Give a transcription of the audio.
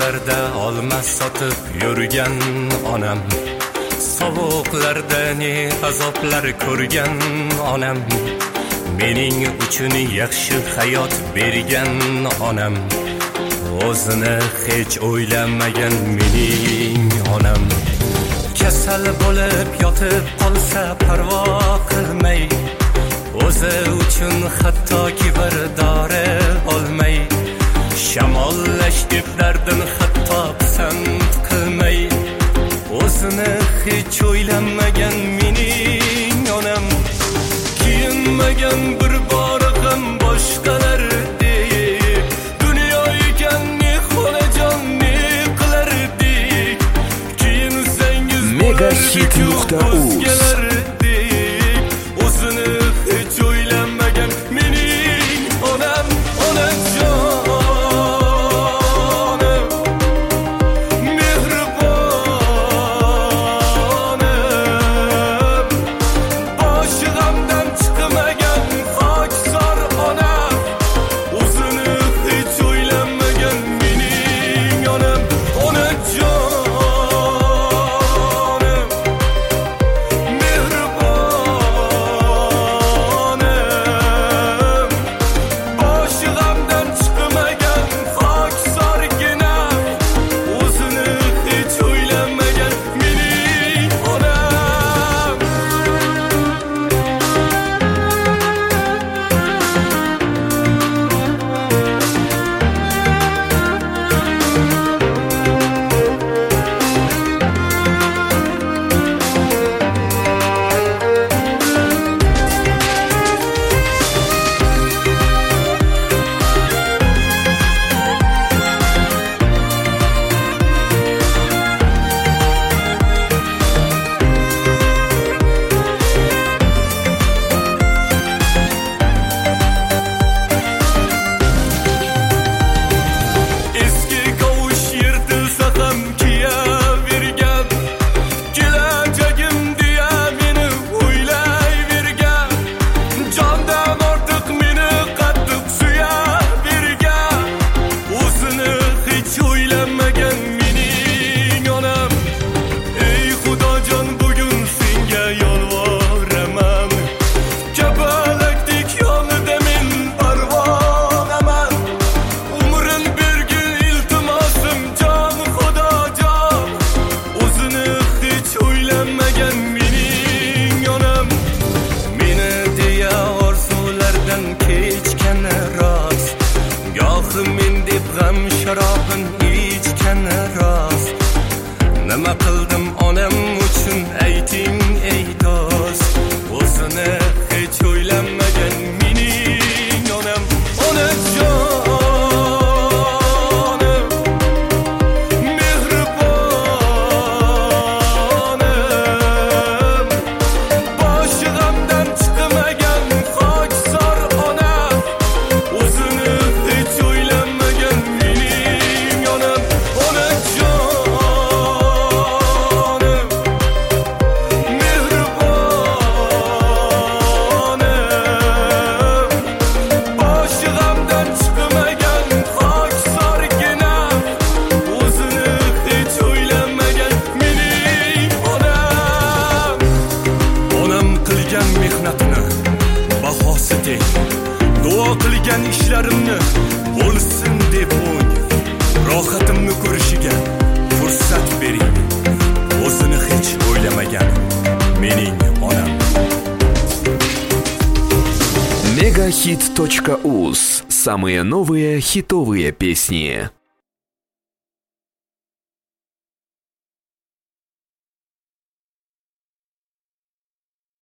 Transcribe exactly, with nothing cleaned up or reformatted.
Kuzlarda olma sotib yurgan onam, sovuqlarda ne azoblar ko'rgan onam, mening uchun yaxshi hayot bergan onam, o'zini hech o'ylamagan mening onam. Kasal bo'lib yotib qolsa parvo qilmay, o'zi uchun hattoki bir dori olmay, shamollash deb dardin hatto pisand qilmay, o'zini hech o'ylamagan mening onam. Kiyinmagan bir bor ham boshqalardek, dunyo ekan ne xonajon ne qilardik, kiyinsangiz megahit nuqta uz. O'zini hech o'ylamagan mening onam, onajon. Sharobin ichgan rost, nima qildim onam uchun ayting ey do'st, o'zini hech o'ylamagan mening onam, onajon. Duo qilgan ishlarimni bo'lsin deb o'ng, rohatimni ko'rishiga fursat bering, o'zini hech o'ylamagan mening onam. megahit точка уз. Самые новые хитовые песни.